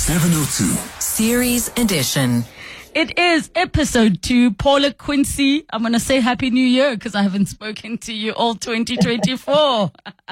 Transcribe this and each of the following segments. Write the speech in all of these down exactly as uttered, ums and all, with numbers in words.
seven oh two. Series Edition. It is episode two. Paula Quincy, I'm going to say Happy New Year because I haven't spoken to you all twenty twenty-four.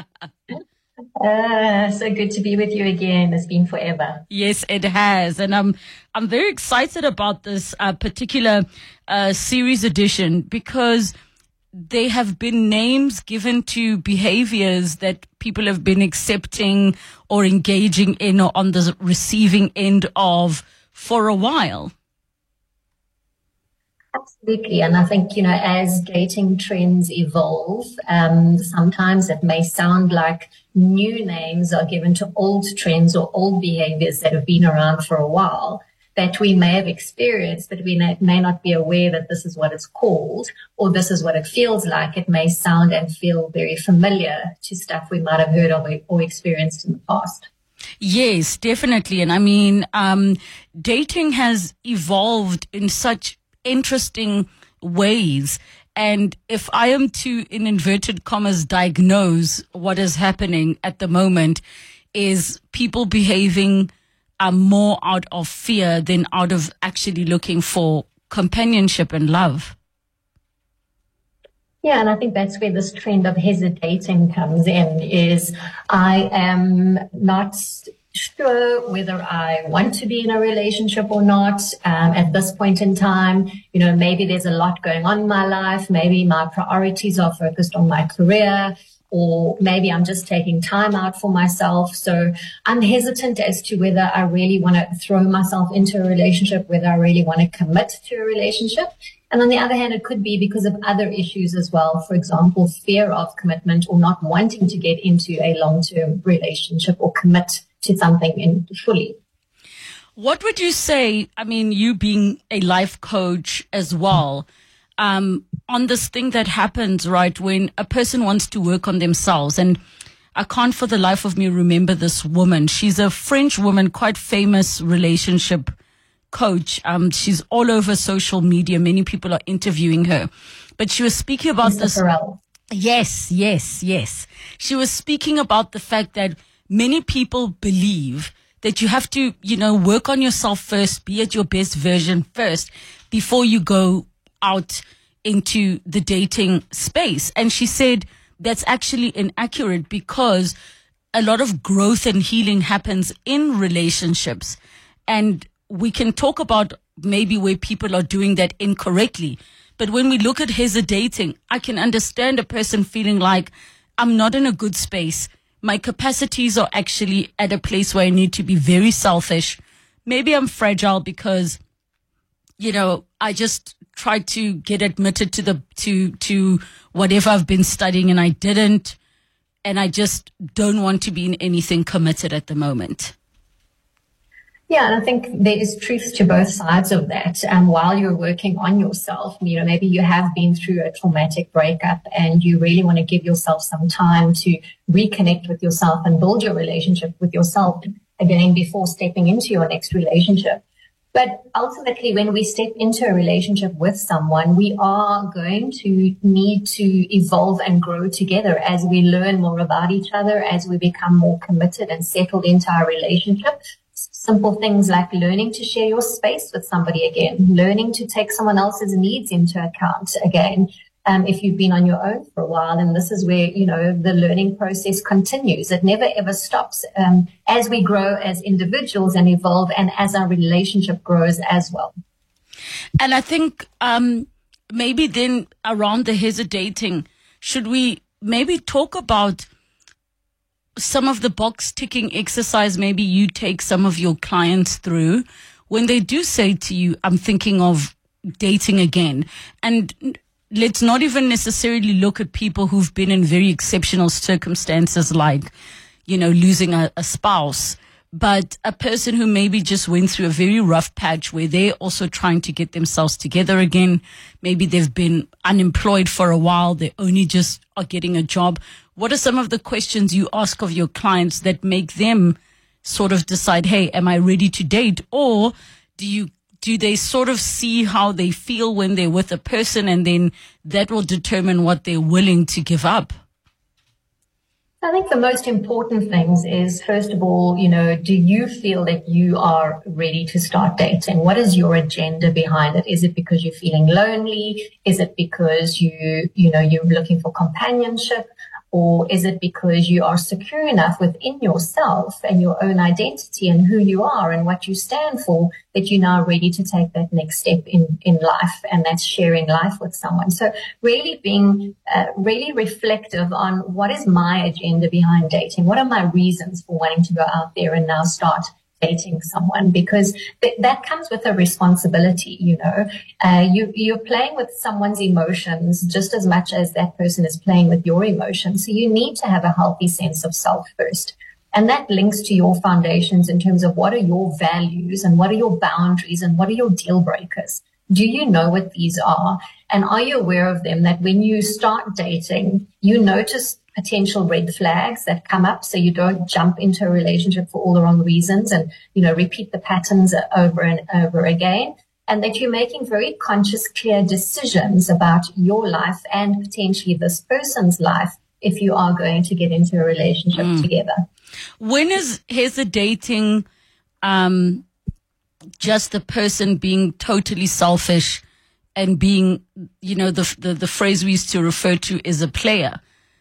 Uh, so good to be with you again. It's been forever. Yes, it has. And I'm, I'm very excited about this uh, particular uh, series edition because they have been names given to behaviors that people have been accepting or engaging in or on the receiving end of for a while. Absolutely. And I think, you know, as dating trends evolve, um, sometimes it may sound like new names are given to old trends or old behaviors that have been around for a while that we may have experienced, but we may not be aware that this is what it's called or this is what it feels like. It may sound and feel very familiar to stuff we might have heard of or experienced in the past. Yes, definitely. And I mean, um, dating has evolved in such interesting ways. And if I am to, in inverted commas, diagnose what is happening at the moment, is people behaving uh, more out of fear than out of actually looking for companionship and love. Yeah, and I think that's where this trend of hesitating comes in, is I am not sure whether I want to be in a relationship or not um, at this point in time. You know, maybe there's a lot going on in my life. Maybe my priorities are focused on my career, or maybe I'm just taking time out for myself. So I'm hesitant as to whether I really want to throw myself into a relationship, whether I really want to commit to a relationship. And on the other hand, it could be because of other issues as well. For example, fear of commitment or not wanting to get into a long-term relationship or commit to something in fully. What would you say, I mean, you being a life coach as well, um, on this thing that happens, right, when a person wants to work on themselves? And I can't for the life of me remember this woman. She's a French woman, quite famous relationship coach. Um, she's all over social media. Many people are interviewing her. But she was speaking about Mister this. Farrell. Yes, yes, yes. She was speaking about the fact that many people believe that you have to, you know, work on yourself first, be at your best version first before you go out into the dating space. And she said that's actually inaccurate because a lot of growth and healing happens in relationships. And we can talk about maybe where people are doing that incorrectly. But when we look at hesitating, I can understand a person feeling like I'm not in a good space. My capacities are actually at a place where I need to be very selfish. Maybe I'm fragile because, you know, I just tried to get admitted to the to to whatever I've been studying and I didn't. And I just don't want to be in anything committed at the moment. Yeah, and I think there is truth to both sides of that. And while you're working on yourself, you know, maybe you have been through a traumatic breakup and you really want to give yourself some time to reconnect with yourself and build your relationship with yourself again before stepping into your next relationship. But ultimately, when we step into a relationship with someone, we are going to need to evolve and grow together as we learn more about each other, as we become more committed and settled into our relationship. Simple things like learning to share your space with somebody again, learning to take someone else's needs into account again. Um, if you've been on your own for a while, and this is where, you know, the learning process continues. It never ever stops um, as we grow as individuals and evolve and as our relationship grows as well. And I think um, maybe then around the hesitating, should we maybe talk about some of the box ticking exercise maybe you take some of your clients through when they do say to you, I'm thinking of dating again? And let's not even necessarily look at people who've been in very exceptional circumstances like, you know, losing a, a spouse, but a person who maybe just went through a very rough patch where they're also trying to get themselves together again. Maybe they've been unemployed for a while. They only just are getting a job. What are some of the questions you ask of your clients that make them sort of decide, hey, am I ready to date? Or do you do they sort of see how they feel when they're with a person and then that will determine what they're willing to give up? I think the most important things is, first of all, you know, do you feel that you are ready to start dating? What is your agenda behind it? Is it because you're feeling lonely? Is it because you, you know, you're looking for companionship? Or is it because you are secure enough within yourself and your own identity and who you are and what you stand for that you're now ready to take that next step in, in life, and that's sharing life with someone? So really being uh, really reflective on what is my agenda behind dating? What are my reasons for wanting to go out there and now start dating someone? Because th- that comes with a responsibility, you know. Uh, you, you're playing with someone's emotions just as much as that person is playing with your emotions. So you need to have a healthy sense of self first. And that links to your foundations in terms of what are your values and what are your boundaries and what are your deal breakers. Do you know what these are? And are you aware of them, that when you start dating, you notice potential red flags that come up, so you don't jump into a relationship for all the wrong reasons and, you know, repeat the patterns over and over again, and that you're making very conscious, clear decisions about your life and potentially this person's life if you are going to get into a relationship mm. together. When is hesitating um, just the person being totally selfish and being, you know, the, the, the phrase we used to refer to is a player?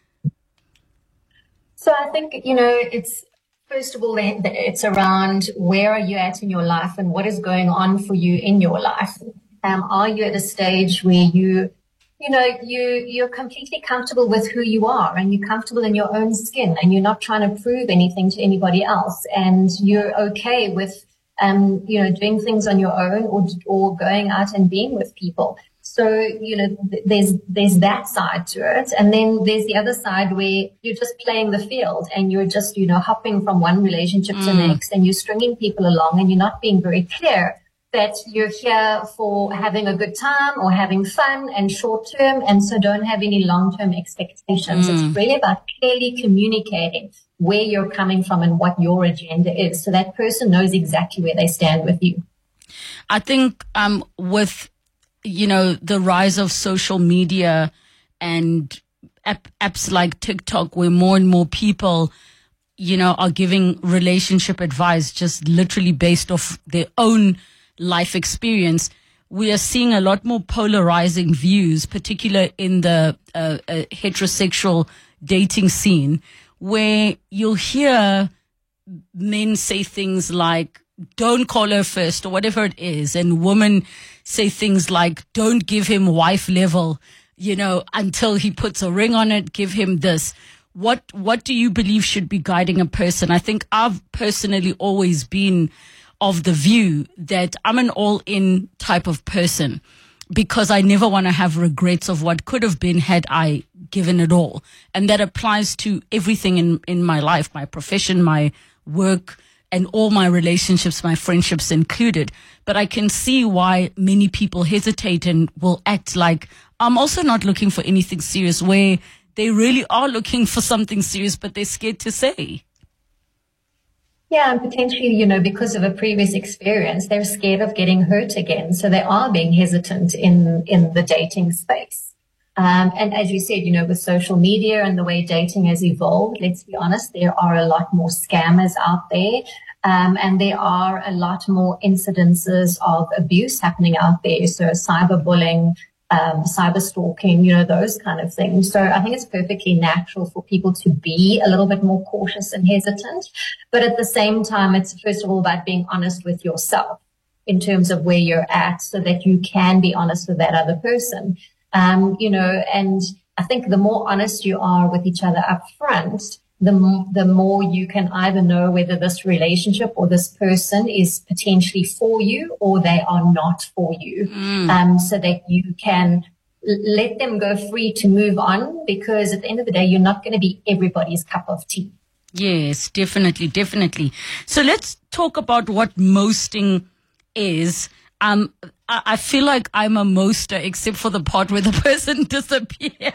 So I think, you know, it's, first of all, it's around where are you at in your life and what is going on for you in your life. Um, are you at a stage where you, you know, you, you're completely comfortable with who you are and you're comfortable in your own skin and you're not trying to prove anything to anybody else, and you're okay with, um, you know, doing things on your own or, or going out and being with people. So, you know, there's there's that side to it. And then there's the other side where you're just playing the field and you're just, you know, hopping from one relationship mm. to the next, and you're stringing people along and you're not being very clear that you're here for having a good time or having fun and short term, and so don't have any long-term expectations. Mm. It's really about clearly communicating where you're coming from and what your agenda is, so that person knows exactly where they stand with you. I think um, with you know, the rise of social media and app, apps like TikTok, where more and more people, you know, are giving relationship advice just literally based off their own life experience, we are seeing a lot more polarizing views, particularly in the uh, uh, heterosexual dating scene, where you'll hear men say things like, don't call her first, or whatever it is, and women say things like, don't give him wife level, you know, until he puts a ring on it, give him this. What what do you believe should be guiding a person? I think I've personally always been of the view that I'm an all-in type of person, because I never want to have regrets of what could have been had I given it all. And that applies to everything in, in my life, my profession, my work, and all my relationships, my friendships included. But I can see why many people hesitate and will act like, I'm also not looking for anything serious, where they really are looking for something serious, but they're scared to say. Yeah, and potentially, you know, because of a previous experience, they're scared of getting hurt again. So they are being hesitant in, in the dating space. Um, and as you said, you know, with social media and the way dating has evolved, let's be honest, there are a lot more scammers out there. Um, and there are a lot more incidences of abuse happening out there. So cyberbullying, um, cyber stalking, you know, those kind of things. So I think it's perfectly natural for people to be a little bit more cautious and hesitant. But at the same time, it's first of all about being honest with yourself in terms of where you're at, so that you can be honest with that other person. Um, you know, and I think the more honest you are with each other up front, the, m- the more you can either know whether this relationship or this person is potentially for you or they are not for you, mm. um, so that you can l- let them go free to move on, because at the end of the day, you're not going to be everybody's cup of tea. Yes, definitely, definitely. So let's talk about what mosting is. Um, I, I feel like I'm a moster, except for the part where the person disappears.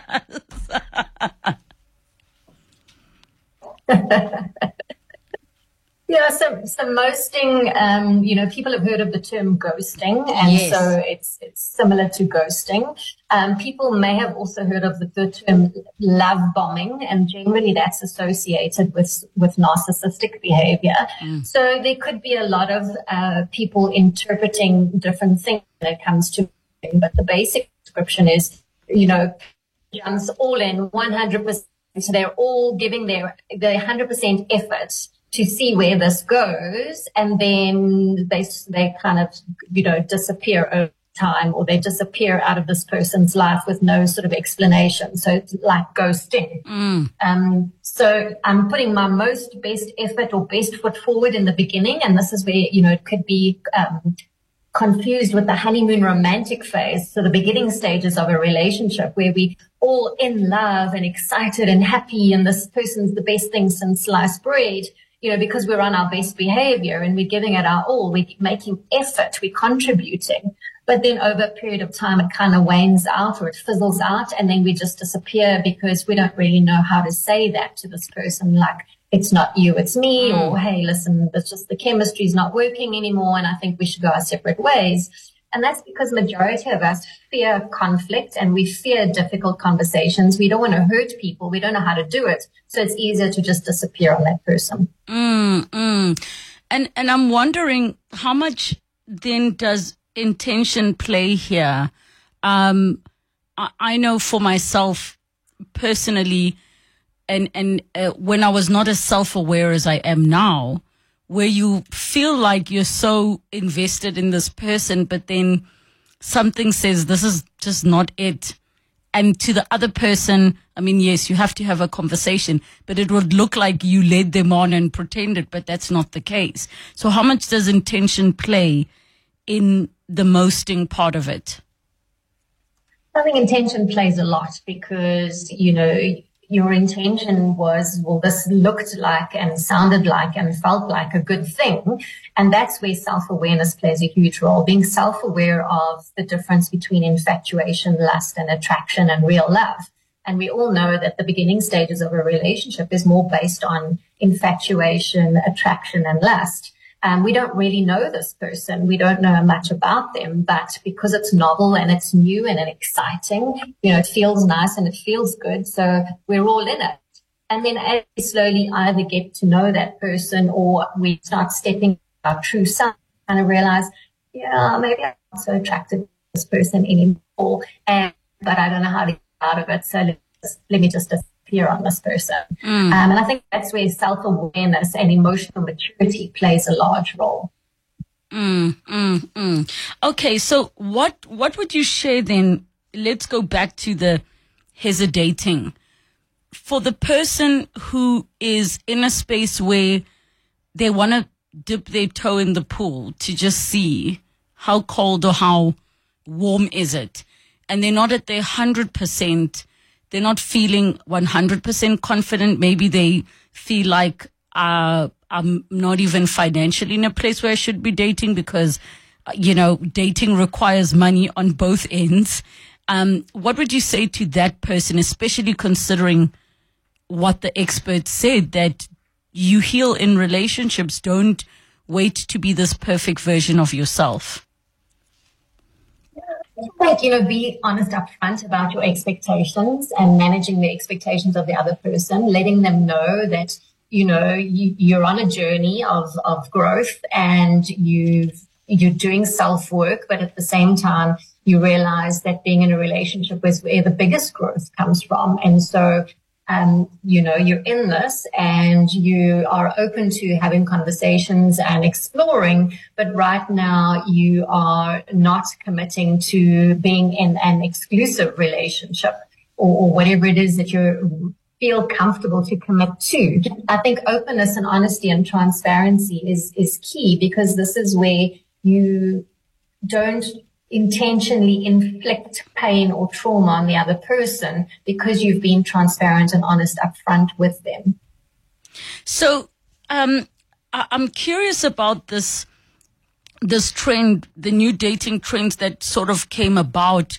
Yeah, so, so mosting, um, you know, people have heard of the term ghosting, and Yes. so it's it's similar to ghosting. Um, people may have also heard of the, the term love bombing, and generally that's associated with, with narcissistic behavior. Mm. So there could be a lot of uh, people interpreting different things when it comes to, but the basic description is, you know, jumps all in one hundred percent. So they're all giving their, their one hundred percent effort to see where this goes, and then they they kind of, you know, disappear over time, or they disappear out of this person's life with no sort of explanation. So it's like ghosting. Mm. Um, so I'm putting my most best effort or best foot forward in the beginning, and this is where, you know, it could be um, confused with the honeymoon romantic phase. So the beginning stages of a relationship where we all in love and excited and happy, and this person's the best thing since sliced bread. You know, because we're on our best behavior and we're giving it our all, we're making effort, we're contributing. But then over a period of time, it kind of wanes out, or it fizzles out, and then we just disappear because we don't really know how to say that to this person, like, it's not you, it's me, mm. or, hey, listen, it's just the chemistry's not working anymore, and I think we should go our separate ways. And that's because majority of us fear conflict, and we fear difficult conversations. We don't want to hurt people. We don't know how to do it. So it's easier to just disappear on that person. Mm, mm. And, and I'm wondering, how much then does intention play here? Um, I, I know for myself personally, and, and uh, when I was not as self-aware as I am now, where you feel like you're so invested in this person, but then something says, this is just not it. And to the other person, I mean, yes, you have to have a conversation, but it would look like you led them on and pretended, but that's not the case. So how much does intention play in the mosting part of it? I think intention plays a lot, because, you know, your intention was, well, this looked like and sounded like and felt like a good thing. And that's where self-awareness plays a huge role, being self-aware of the difference between infatuation, lust, and attraction and real love. And we all know that the beginning stages of a relationship is more based on infatuation, attraction, and lust. Um, we don't really know this person. We don't know much about them, but because it's novel and it's new and exciting, you know, it feels nice and it feels good. So we're all in it. And then as we slowly either get to know that person, or we start stepping our true self and realize, yeah, maybe I'm not so attracted to this person anymore, and, but I don't know how to get out of it. So let, let me just disappear on this person. Mm. Um, and I think that's where self-awareness and emotional maturity plays a large role. Mm, mm, mm. Okay, so what what would you share then? Let's go back to the hesitating. For the person who is in a space where they want to dip their toe in the pool to just see how cold or how warm is it, and they're not at their one hundred percent, they're not feeling one hundred percent confident. Maybe they feel like, uh, I'm not even financially in a place where I should be dating, because, you know, dating requires money on both ends. Um, what would you say to that person, especially considering what the experts said, that you heal in relationships, don't wait to be this perfect version of yourself? Like, you know, be honest up front about your expectations and managing the expectations of the other person, letting them know that, you know, you, you're on a journey of, of growth, and you've, you're doing self-work, but at the same time, you realize that being in a relationship is where the biggest growth comes from. And so, um, you know, you're in this and you are open to having conversations and exploring, but right now you are not committing to being in an exclusive relationship, or, or whatever it is that you feel comfortable to commit to. I think openness and honesty and transparency is, is key, because this is where you don't intentionally inflict pain or trauma on the other person, because you've been transparent and honest upfront with them. So um, I- I'm curious about this this trend, the new dating trends that sort of came about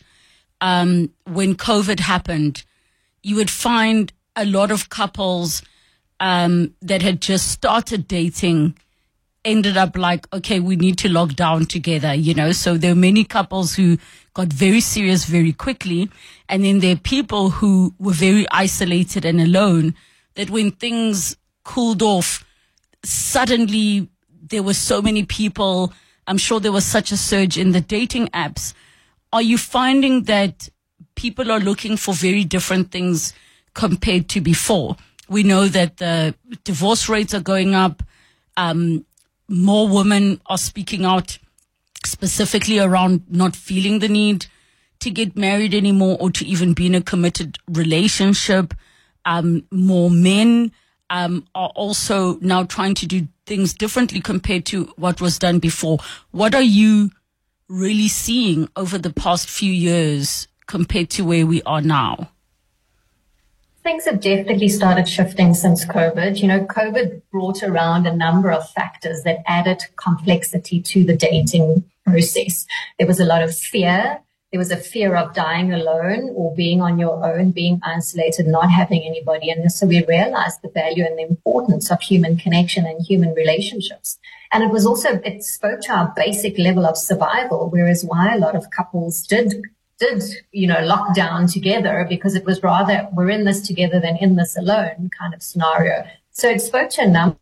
um, when COVID happened. You would find a lot of couples um, that had just started dating ended up like, okay, we need to lock down together, you know. So there are many couples who got very serious very quickly. And then there are people who were very isolated and alone, that when things cooled off, suddenly there were so many people. I'm sure there was such a surge in the dating apps. Are you finding that people are looking for very different things compared to before? We know that the divorce rates are going up. Um, more women are speaking out specifically around not feeling the need to get married anymore or to even be in a committed relationship. Um, more men um, are also now trying to do things differently compared to what was done before. What are you really seeing over the past few years compared to where we are now? Things have definitely started shifting since COVID. You know, COVID brought around a number of factors that added complexity to the dating process. There was a lot of fear. There was a fear of dying alone or being on your own, being isolated, not having anybody. And so we realized the value and the importance of human connection and human relationships. And it was also, it spoke to our basic level of survival, whereas why a lot of couples did did, you know, lock down together, because it was rather we're in this together than in this alone kind of scenario. So it spoke to a number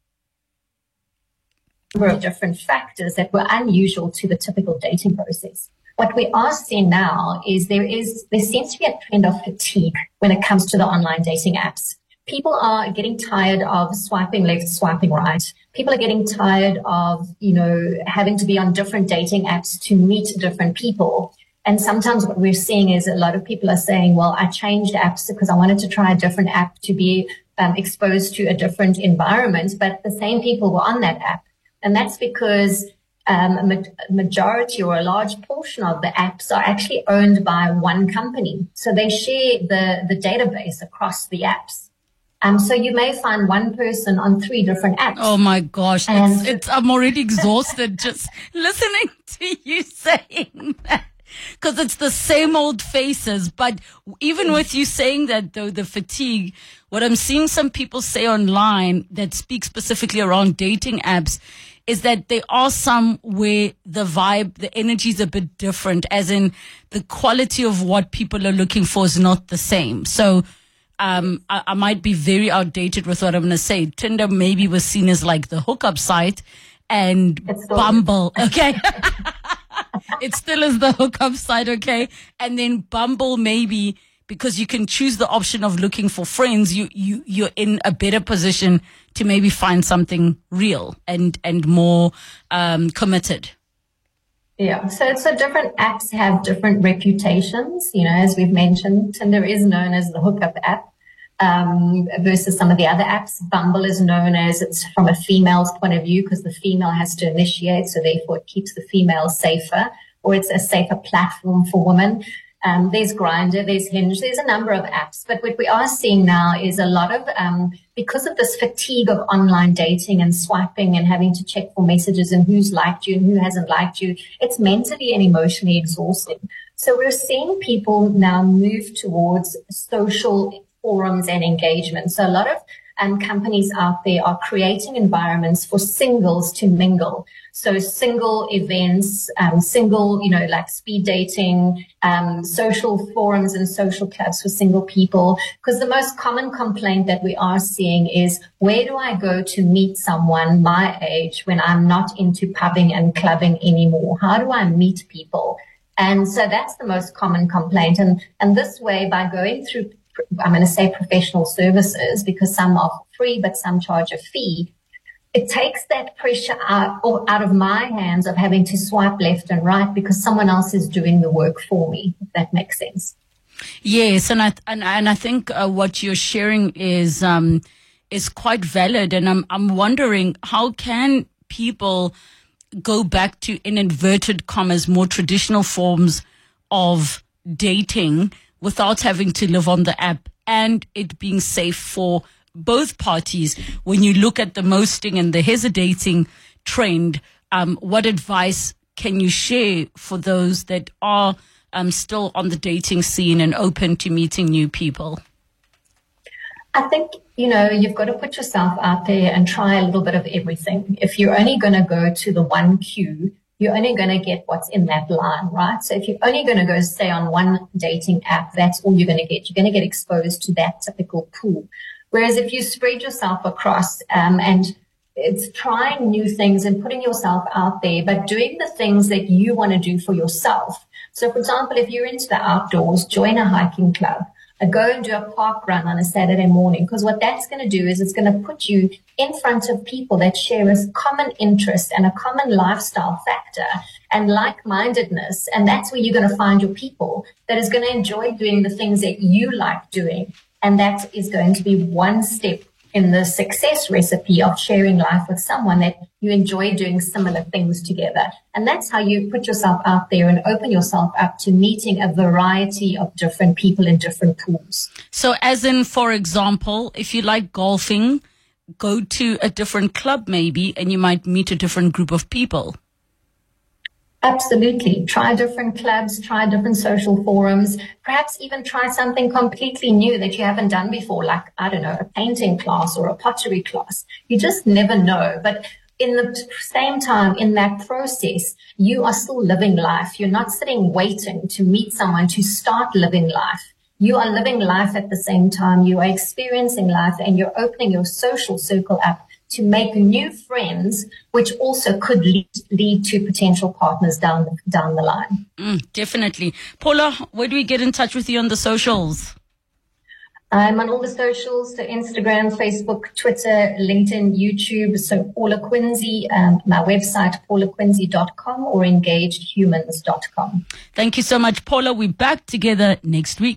of different factors that were unusual to the typical dating process. What we are seeing now is there is, there seems to be a trend of fatigue when it comes to the online dating apps. People are getting tired of swiping left, swiping right. People are getting tired of, you know, having to be on different dating apps to meet different people. And sometimes what we're seeing is a lot of people are saying, well, I changed apps because I wanted to try a different app to be um, exposed to a different environment. But the same people were on that app. And that's because um, a majority or a large portion of the apps are actually owned by one company. So they share the, the database across the apps. Um, so you may find one person on three different apps. Oh my gosh. It's, it's, I'm already exhausted just listening to you saying that. Because it's the same old faces. But even with you saying that, though, the fatigue, what I'm seeing some people say online that speak specifically around dating apps is that there are some where the vibe, the energy is a bit different, as in the quality of what people are looking for is not the same. So um, I, I might be very outdated with what I'm going to say. Tinder maybe was seen as like the hookup site, and Bumble, okay? It still is the hookup site, okay? And then Bumble, maybe because you can choose the option of looking for friends, you, you, you're in a better position to maybe find something real and, and more um, committed. Yeah, so, so different apps have different reputations. You know, as we've mentioned, Tinder is known as the hookup app. Um, versus some of the other apps. Bumble is known as, it's from a female's point of view because the female has to initiate, so therefore it keeps the female safer, or it's a safer platform for women. Um, there's Grindr, there's Hinge, there's a number of apps. But what we are seeing now is a lot of, um, because of this fatigue of online dating and swiping and having to check for messages and who's liked you and who hasn't liked you, it's mentally and emotionally exhausting. So we're seeing people now move towards social forums and engagement. So a lot of um, companies out there are creating environments for singles to mingle. So single events, um, single, you know, like speed dating, um, social forums and social clubs for single people. Because the most common complaint that we are seeing is, where do I go to meet someone my age when I'm not into pubbing and clubbing anymore? How do I meet people? And so that's the most common complaint. And, and this way, by going through, I'm going to say professional services, because some are free, but some charge a fee. It takes that pressure out, or out of my hands of having to swipe left and right because someone else is doing the work for me, if that makes sense. Yes. And I, and, and I think uh, what you're sharing is, um, is quite valid. And I'm, I'm wondering, how can people go back to, in inverted commas, more traditional forms of dating without having to live on the app and it being safe for both parties? When you look at the mosting and the hesitating trend, um, what advice can you share for those that are um, still on the dating scene and open to meeting new people? I think, you know, you've got to put yourself out there and try a little bit of everything. If you're only going to go to the one queue, you're only going to get what's in that line, right? So if you're only going to go stay on one dating app, that's all you're going to get. You're going to get exposed to that typical pool. Whereas if you spread yourself across um, and it's trying new things and putting yourself out there, but doing the things that you want to do for yourself. So, for example, if you're into the outdoors, join a hiking club. Go and do a park run on a Saturday morning, because what that's going to do is it's going to put you in front of people that share a common interest and a common lifestyle factor and like-mindedness. And that's where you're going to find your people that is going to enjoy doing the things that you like doing. And that is going to be one step in the success recipe of sharing life with someone that you enjoy doing similar things together. And that's how you put yourself out there and open yourself up to meeting a variety of different people in different pools. So as in, for example, if you like golfing, go to a different club maybe, and you might meet a different group of people. Absolutely. Try different clubs, try different social forums, perhaps even try something completely new that you haven't done before, like, I don't know, a painting class or a pottery class. You just never know. But in the same time, in that process, you are still living life. You're not sitting waiting to meet someone to start living life. You are living life at the same time. You are experiencing life, and you're opening your social circle up to make new friends, which also could lead, lead to potential partners down the, down the line. Mm, definitely. Paula, where do we get in touch with you on the socials? I'm on all the socials, so Instagram, Facebook, Twitter, LinkedIn, YouTube. So Paula Quincy, um, my website, paula quincy dot com or engaged humans dot com. Thank you so much, Paula. We're back together next week.